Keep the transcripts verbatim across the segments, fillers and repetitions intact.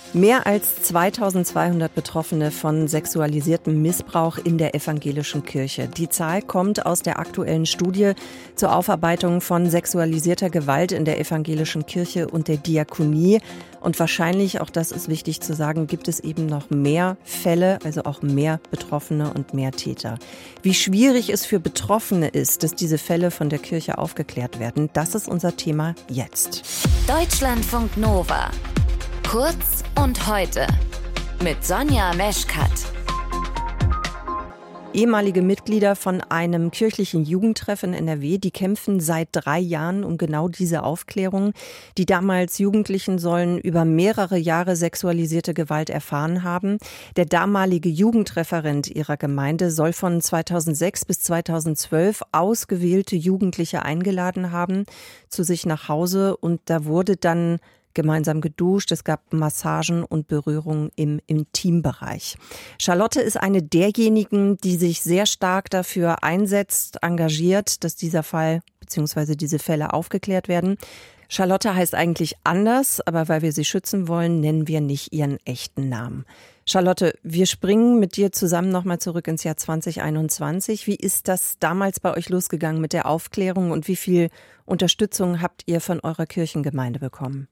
Mehr als zweitausendzweihundert Betroffene von sexualisiertem Missbrauch in der evangelischen Kirche. Die Zahl kommt aus der aktuellen Studie zur Aufarbeitung von sexualisierter Gewalt in der evangelischen Kirche und der Diakonie. Und wahrscheinlich, auch das ist wichtig zu sagen, gibt es eben noch mehr Fälle, also auch mehr Betroffene und mehr Täter. Wie schwierig es für Betroffene ist, dass diese Fälle von der Kirche aufgeklärt werden, das ist unser Thema jetzt. Deutschlandfunk Nova. Kurz und heute mit Sonja Meschkat. Ehemalige Mitglieder von einem kirchlichen Jugendtreff in N R W, die kämpfen seit drei Jahren um genau diese Aufklärung. Die damals Jugendlichen sollen über mehrere Jahre sexualisierte Gewalt erfahren haben. Der damalige Jugendreferent ihrer Gemeinde soll von zweitausendsechs bis zweitausendzwölf ausgewählte Jugendliche eingeladen haben zu sich nach Hause, und da wurde dann gemeinsam geduscht, es gab Massagen und Berührungen im Intimbereich. Charlotte ist eine derjenigen, die sich sehr stark dafür einsetzt, engagiert, dass dieser Fall bzw. diese Fälle aufgeklärt werden. Charlotte heißt eigentlich anders, aber weil wir sie schützen wollen, nennen wir nicht ihren echten Namen. Charlotte, wir springen mit dir zusammen nochmal zurück ins Jahr zwanzig einundzwanzig. Wie ist das damals bei euch losgegangen mit der Aufklärung und wie viel Unterstützung habt ihr von eurer Kirchengemeinde bekommen?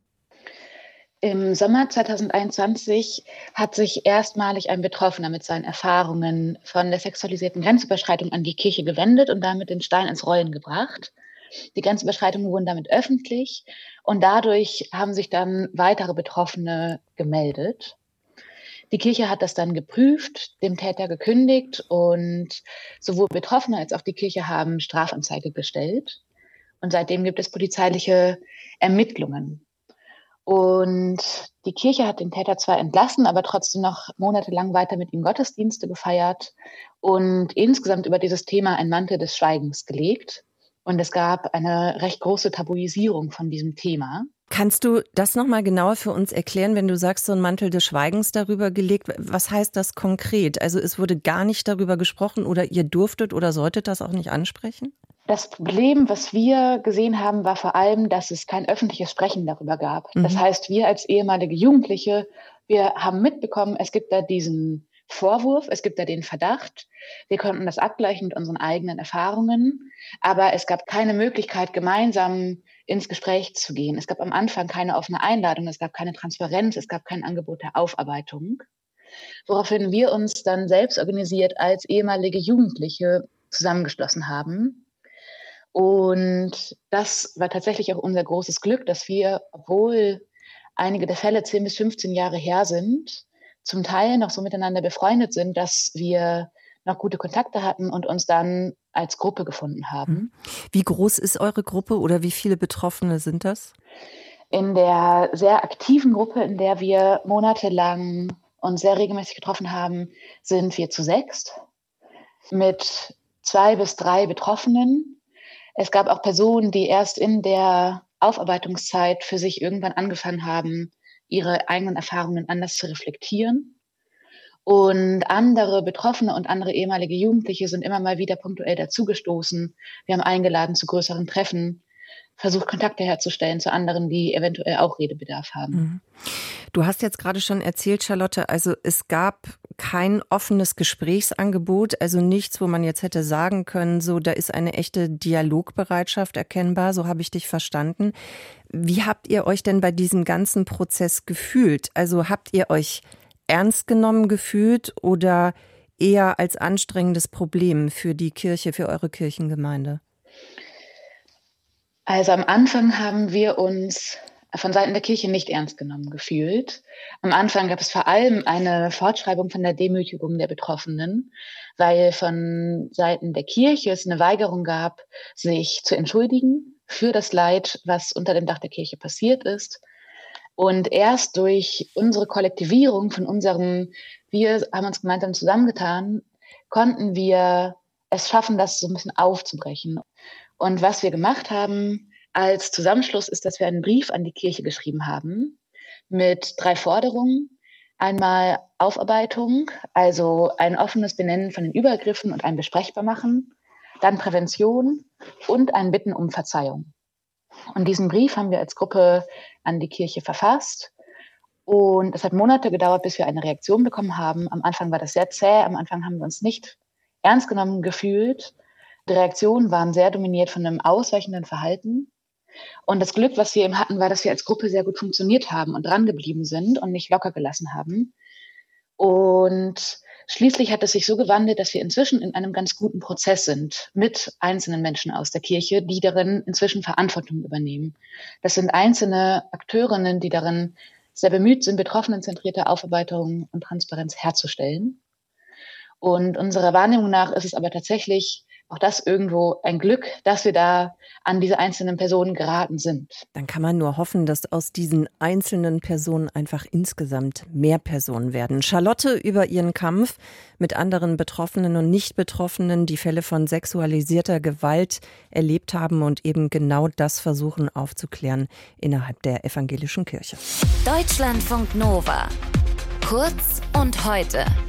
Im Sommer zweitausendeinundzwanzig hat sich erstmalig ein Betroffener mit seinen Erfahrungen von der sexualisierten Grenzüberschreitung an die Kirche gewendet und damit den Stein ins Rollen gebracht. Die Grenzüberschreitungen wurden damit öffentlich und dadurch haben sich dann weitere Betroffene gemeldet. Die Kirche hat das dann geprüft, dem Täter gekündigt und sowohl Betroffene als auch die Kirche haben Strafanzeige gestellt. Und seitdem gibt es polizeiliche Ermittlungen. Und die Kirche hat den Täter zwar entlassen, aber trotzdem noch monatelang weiter mit ihm Gottesdienste gefeiert und insgesamt über dieses Thema einen Mantel des Schweigens gelegt. Und es gab eine recht große Tabuisierung von diesem Thema. Kannst du das nochmal genauer für uns erklären, wenn du sagst, so ein Mantel des Schweigens darüber gelegt? Was heißt das konkret? Also es wurde gar nicht darüber gesprochen oder ihr durftet oder solltet das auch nicht ansprechen? Das Problem, was wir gesehen haben, war vor allem, dass es kein öffentliches Sprechen darüber gab. Mhm. Das heißt, wir als ehemalige Jugendliche, wir haben mitbekommen, es gibt da diesen Vorwurf, es gibt da den Verdacht. Wir konnten das abgleichen mit unseren eigenen Erfahrungen, aber es gab keine Möglichkeit, gemeinsam ins Gespräch zu gehen. Es gab am Anfang keine offene Einladung, es gab keine Transparenz, es gab kein Angebot der Aufarbeitung, woraufhin wir uns dann selbst organisiert als ehemalige Jugendliche zusammengeschlossen haben. Und das war tatsächlich auch unser großes Glück, dass wir, obwohl einige der Fälle zehn bis fünfzehn Jahre her sind, zum Teil noch so miteinander befreundet sind, dass wir noch gute Kontakte hatten und uns dann als Gruppe gefunden haben. Wie groß ist eure Gruppe oder wie viele Betroffene sind das? In der sehr aktiven Gruppe, in der wir monatelang uns sehr regelmäßig getroffen haben, sind wir zu sechst mit zwei bis drei Betroffenen. Es gab auch Personen, die erst in der Aufarbeitungszeit für sich irgendwann angefangen haben, ihre eigenen Erfahrungen anders zu reflektieren. Und andere Betroffene und andere ehemalige Jugendliche sind immer mal wieder punktuell dazugestoßen. Wir haben eingeladen zu größeren Treffen, versucht Kontakte herzustellen zu anderen, die eventuell auch Redebedarf haben. Du hast jetzt gerade schon erzählt, Charlotte, also es gab kein offenes Gesprächsangebot, also nichts, wo man jetzt hätte sagen können, so da ist eine echte Dialogbereitschaft erkennbar, so habe ich dich verstanden. Wie habt ihr euch denn bei diesem ganzen Prozess gefühlt? Also habt ihr euch ernst genommen gefühlt oder eher als anstrengendes Problem für die Kirche, für eure Kirchengemeinde? Also am Anfang haben wir uns von Seiten der Kirche nicht ernst genommen gefühlt. Am Anfang gab es vor allem eine Fortschreibung von der Demütigung der Betroffenen, weil von Seiten der Kirche es eine Weigerung gab, sich zu entschuldigen für das Leid, was unter dem Dach der Kirche passiert ist. Und erst durch unsere Kollektivierung von unserem, wir haben uns gemeinsam zusammengetan, konnten wir es schaffen, das so ein bisschen aufzubrechen. Und was wir gemacht haben als Zusammenschluss ist, dass wir einen Brief an die Kirche geschrieben haben mit drei Forderungen. Einmal Aufarbeitung, also ein offenes Benennen von den Übergriffen und ein Besprechbarmachen, dann Prävention und ein Bitten um Verzeihung. Und diesen Brief haben wir als Gruppe an die Kirche verfasst Und es hat Monate gedauert, bis wir eine Reaktion bekommen haben. Am Anfang war das sehr zäh, am Anfang haben wir uns nicht ernst genommen gefühlt. Die Reaktionen waren sehr dominiert von einem ausweichenden Verhalten. Und das Glück, was wir eben hatten, war, dass wir als Gruppe sehr gut funktioniert haben und dran geblieben sind und nicht locker gelassen haben. Und schließlich hat es sich so gewandelt, dass wir inzwischen in einem ganz guten Prozess sind mit einzelnen Menschen aus der Kirche, die darin inzwischen Verantwortung übernehmen. Das sind einzelne Akteurinnen, die darin sehr bemüht sind, betroffenenzentrierte Aufarbeitung und Transparenz herzustellen. Und unserer Wahrnehmung nach ist es aber tatsächlich auch das irgendwo ein Glück, dass wir da an diese einzelnen Personen geraten sind. Dann kann man nur hoffen, dass aus diesen einzelnen Personen einfach insgesamt mehr Personen werden. Charlotte über ihren Kampf mit anderen Betroffenen und Nicht-Betroffenen, die Fälle von sexualisierter Gewalt erlebt haben und eben genau das versuchen aufzuklären innerhalb der evangelischen Kirche. Deutschlandfunk Nova. Kurz und heute.